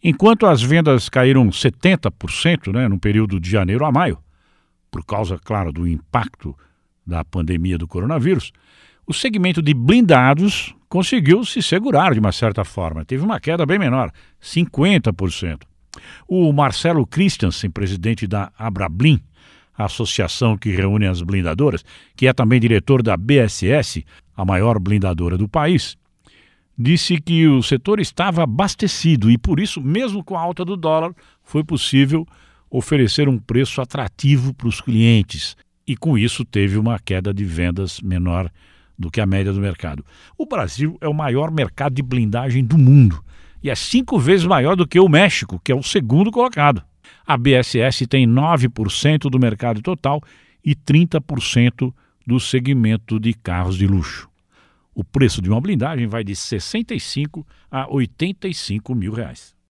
Enquanto as vendas caíram 70%, no período de janeiro a maio, por causa, claro, do impacto da pandemia do coronavírus, o segmento de blindados conseguiu se segurar de uma certa forma. Teve uma queda bem menor, 50%. O Marcelo Christiansen, presidente da Abrablin, a associação que reúne as blindadoras, que é também diretor da BSS, a maior blindadora do país, disse que o setor estava abastecido e, por isso, mesmo com a alta do dólar, foi possível oferecer um preço atrativo para os clientes e, com isso, teve uma queda de vendas menor do que a média do mercado. O Brasil é o maior mercado de blindagem do mundo e é 5 vezes maior do que o México, que é o segundo colocado. A BSS tem 9% do mercado total e 30% do segmento de carros de luxo. O preço de uma blindagem vai de R$ 65 a R$ 85 mil.